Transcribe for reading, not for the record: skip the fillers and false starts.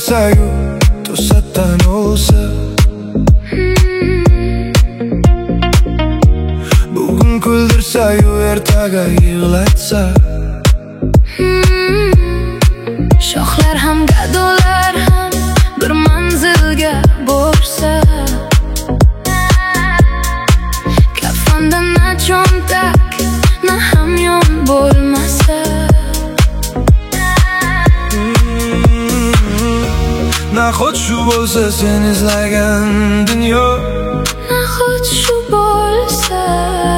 kuldirsayu to'satdan olsa, bugun kuldirsayu ertaga yig'latsa, shohlar ham gadolar ham bir manzilga borsa, kafanda na cho'ntak na hamyon bo'lmasa, nahot shu bo'lsa sen izlagan dunyo, nahot shu bo'lsa